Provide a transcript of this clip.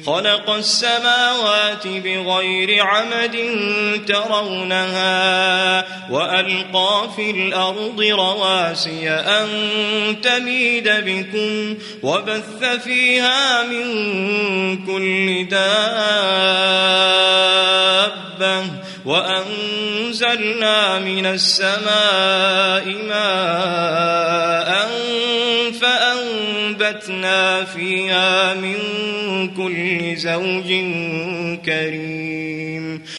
خلق السماوات بغير عمد ترونها وألقى في الأرض رواسي أن تميد بكم وبث فيها من كل دابة وأنزلنا من السماء ماء فأنبتنا فيها من كل زوج كريم